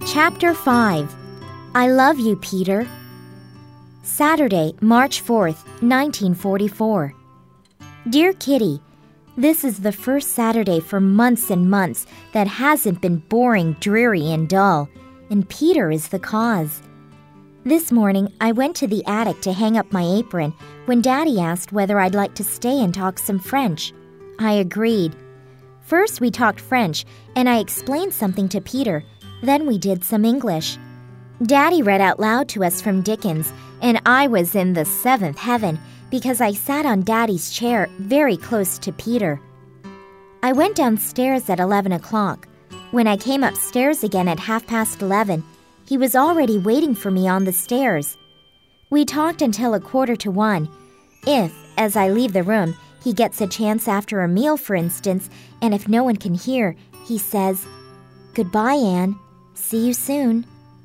Chapter 5. I Love You, Peter. Saturday, March 4th, 1944. Dear Kitty, this is the first Saturday for months and months that hasn't been boring, dreary, and dull, and Peter is the cause. This morning, I went to the attic to hang up my apron when Daddy asked whether I'd like to stay and talk some French. I agreed. First, we talked French, and I explained something to Peter. Then we did some English. Daddy read out loud to us from Dickens, and I was in the seventh heaven because I sat on Daddy's chair very close to Peter. I went downstairs at 11 o'clock. When I came upstairs again at 11:30, he was already waiting for me on the stairs. We talked until 1:45. If, as I leave the room, he gets a chance after a meal, for instance, and if no one can hear, he says, "Goodbye, Anne. See you soon."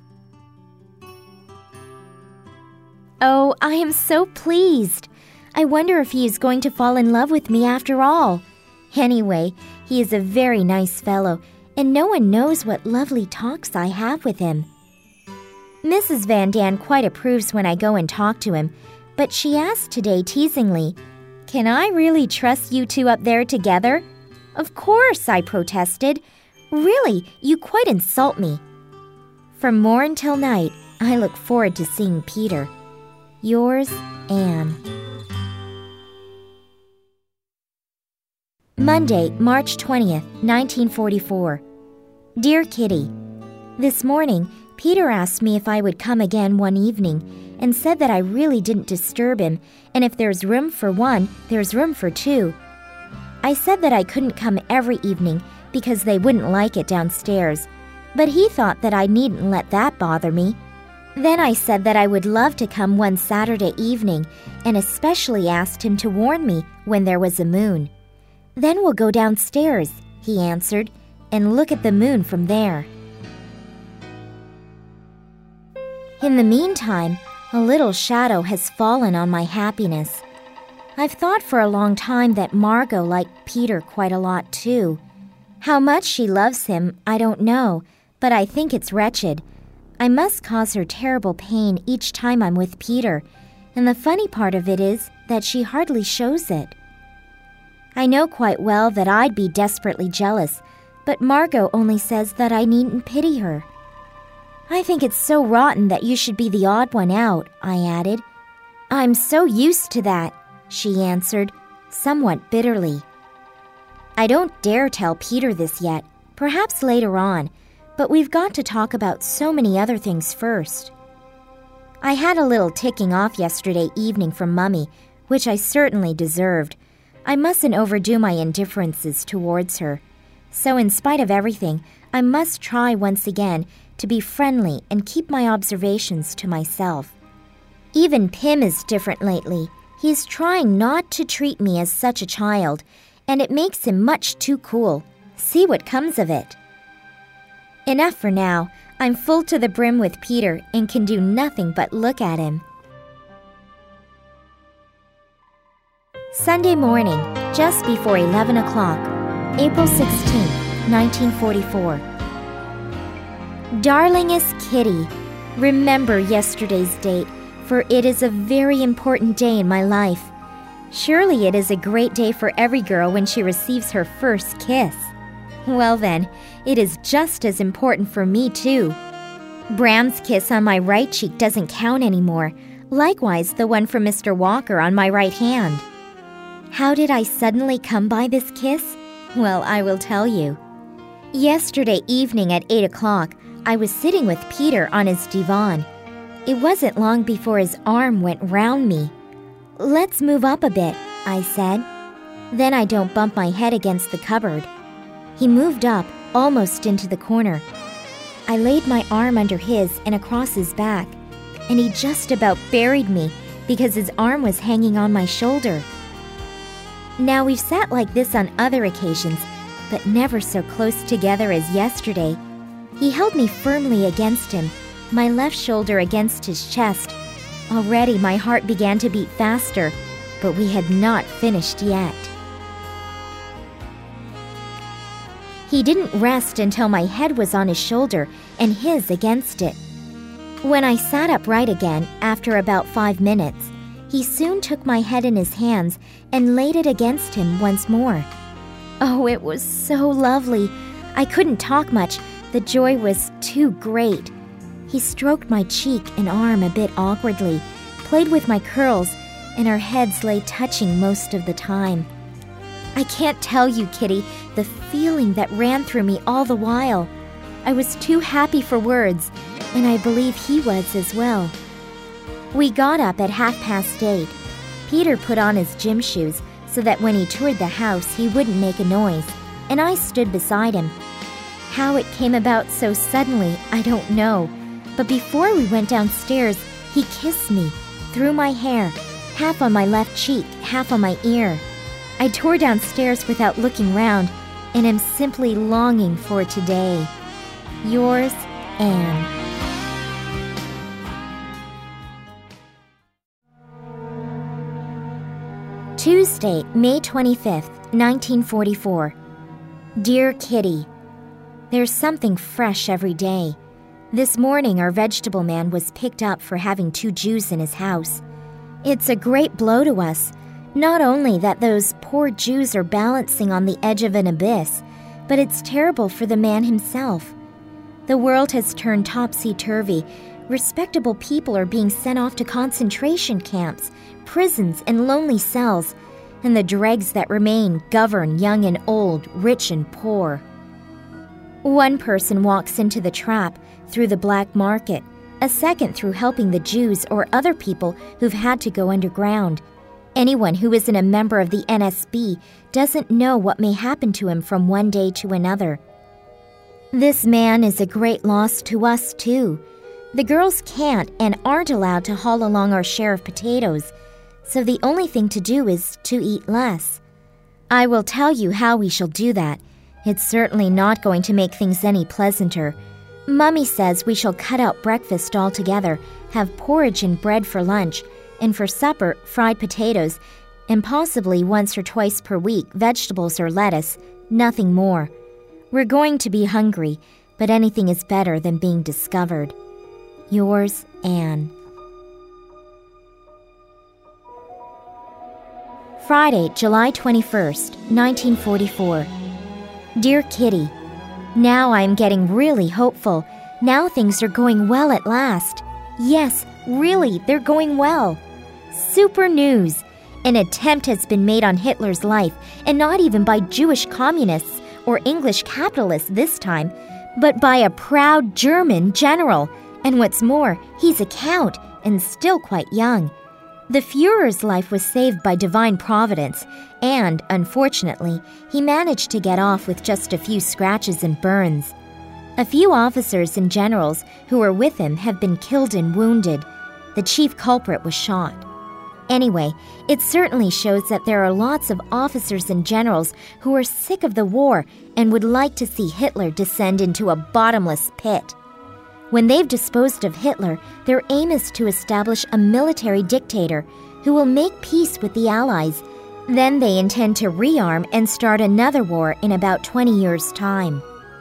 Oh, I am so pleased. I wonder if he is going to fall in love with me after all. Anyway, he is a very nice fellow, and no one knows what lovely talks I have with him. Mrs. Van Daan quite approves when I go and talk to him, but she asked today teasingly, "Can I really trust you two up there together?" "Of course," I protested. "Really, you quite insult me." From morn till night, I look forward to seeing Peter. Yours, Anne. Monday, March 20th, 1944. Dear Kitty, this morning, Peter asked me if I would come again one evening and said that I really didn't disturb him, and if there's room for one, there's room for two. I said that I couldn't come every evening because they wouldn't like it downstairs, but he thought that I needn't let that bother me. Then I said that I would love to come one Saturday evening and especially asked him to warn me when there was a moon. "Then we'll go downstairs," he answered, "and look at the moon from there." In the meantime, a little shadow has fallen on my happiness. I've thought for a long time that Margot liked Peter quite a lot too. How much she loves him, I don't know, but I think it's wretched. I must cause her terrible pain each time I'm with Peter, and the funny part of it is that she hardly shows it. I know quite well that I'd be desperately jealous, but Margot only says that I needn't pity her. "I think it's so rotten that you should be the odd one out," I added. "I'm so used to that," she answered, somewhat bitterly. I don't dare tell Peter this yet, perhaps later on, but we've got to talk about so many other things first. I had a little ticking off yesterday evening from Mummy, which I certainly deserved. I mustn't overdo my indifferences towards her. So in spite of everything, I must try once again to be friendly and keep my observations to myself. Even Pim is different lately. He's trying not to treat me as such a child, and it makes him much too cool. See what comes of it. Enough for now. I'm full to the brim with Peter and can do nothing but look at him. Sunday morning, just before 11 o'clock, April 16th, 1944. Darlingest Kitty, remember yesterday's date, for it is a very important day in my life. Surely it is a great day for every girl when she receives her first kiss. Well then, it is just as important for me too. Bram's kiss on my right cheek doesn't count anymore, likewise the one from Mr. Walker on my right hand. How did I suddenly come by this kiss? Well, I will tell you. Yesterday evening at 8 o'clock, I was sitting with Peter on his divan. It wasn't long before his arm went round me. "Let's move up a bit," I said. Then I don't bump my head against the cupboard. He moved up, almost into the corner. I laid my arm under his and across his back, and he just about buried me because his arm was hanging on my shoulder. Now we've sat like this on other occasions, but never so close together as yesterday. He held me firmly against him, my left shoulder against his chest. Already my heart began to beat faster, but we had not finished yet. He didn't rest until my head was on his shoulder and his against it. When I sat upright again after about 5 minutes, he soon took my head in his hands and laid it against him once more. Oh, it was so lovely. I couldn't talk much. The joy was too great. He stroked my cheek and arm a bit awkwardly, played with my curls, and our heads lay touching most of the time. I can't tell you, Kitty, the feeling that ran through me all the while. I was too happy for words, and I believe he was as well. We got up at 8:30. Peter put on his gym shoes so that when he toured the house he wouldn't make a noise, and I stood beside him. How it came about so suddenly, I don't know, but before we went downstairs, he kissed me, through my hair, half on my left cheek, half on my ear. I tore downstairs without looking round, and am simply longing for today. Yours, Anne. Tuesday, May 25th, 1944. Dear Kitty, there's something fresh every day. This morning our vegetable man was picked up for having 2 Jews in his house. It's a great blow to us. Not only that those poor Jews are balancing on the edge of an abyss, but it's terrible for the man himself. The world has turned topsy-turvy. Respectable people are being sent off to concentration camps, prisons, and lonely cells, and the dregs that remain govern young and old, rich and poor. One person walks into the trap through the black market, a second through helping the Jews or other people who've had to go underground. Anyone who isn't a member of the NSB doesn't know what may happen to him from one day to another. This man is a great loss to us, too. The girls can't and aren't allowed to haul along our share of potatoes, so the only thing to do is to eat less. I will tell you how we shall do that. It's certainly not going to make things any pleasanter. Mummy says we shall cut out breakfast altogether, have porridge and bread for lunch, and for supper, fried potatoes, and possibly once or twice per week, vegetables or lettuce, nothing more. We're going to be hungry, but anything is better than being discovered. Yours, Anne. Friday, July 21st, 1944. Dear Kitty, now I'm getting really hopeful. Now things are going well at last. Yes, really, they're going well. Super news! An attempt has been made on Hitler's life, and not even by Jewish communists or English capitalists this time, but by a proud German general. And what's more, he's a count and still quite young. The Führer's life was saved by divine providence, and, unfortunately, he managed to get off with just a few scratches and burns. A few officers and generals who were with him have been killed and wounded. The chief culprit was shot. Anyway, it certainly shows that there are lots of officers and generals who are sick of the war and would like to see Hitler descend into a bottomless pit. When they've disposed of Hitler, their aim is to establish a military dictator who will make peace with the Allies. Then they intend to rearm and start another war in about 20 years' time.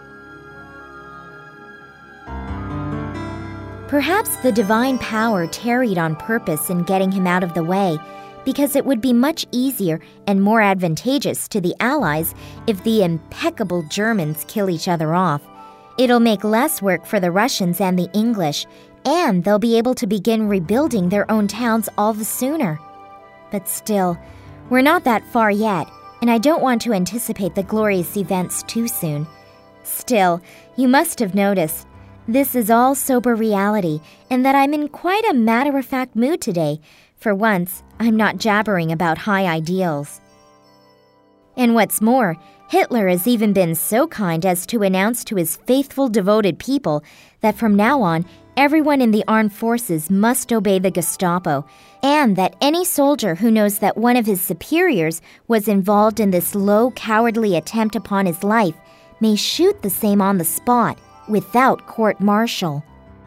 Perhaps the divine power tarried on purpose in getting him out of the way, because it would be much easier and more advantageous to the Allies if the impeccable Germans kill each other off. It'll make less work for the Russians and the English, and they'll be able to begin rebuilding their own towns all the sooner. But still, we're not that far yet, and I don't want to anticipate the glorious events too soon. Still, you must have noticed, this is all sober reality, and that I'm in quite a matter-of-fact mood today. For once, I'm not jabbering about high ideals. And what's more, Hitler has even been so kind as to announce to his faithful, devoted people that from now on, everyone in the armed forces must obey the Gestapo, and that any soldier who knows that one of his superiors was involved in this low, cowardly attempt upon his life may shoot the same on the spot, without court-martial.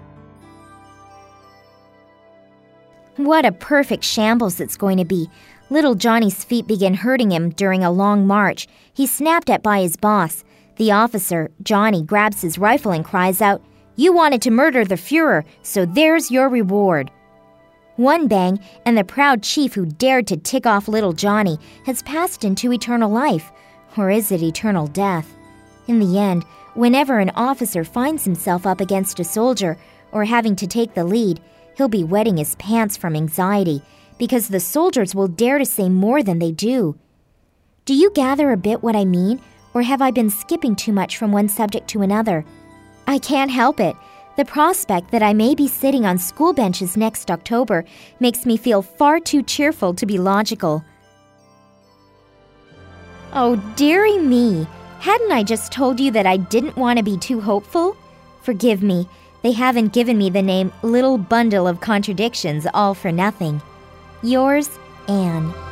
What a perfect shambles it's going to be. Little Johnny's feet began hurting him during a long march. He's snapped at by his boss. The officer, Johnny, grabs his rifle and cries out, "You wanted to murder the Fuhrer, so there's your reward." One bang, and the proud chief who dared to tick off little Johnny has passed into eternal life. Or is it eternal death? In the end, whenever an officer finds himself up against a soldier or having to take the lead, he'll be wetting his pants from anxiety because the soldiers will dare to say more than they do. Do you gather a bit what I mean, or have I been skipping too much from one subject to another? I can't help it. The prospect that I may be sitting on school benches next October makes me feel far too cheerful to be logical. Oh, dearie me. Hadn't I just told you that I didn't want to be too hopeful? Forgive me. They haven't given me the name Little Bundle of Contradictions all for nothing. Yours, Anne.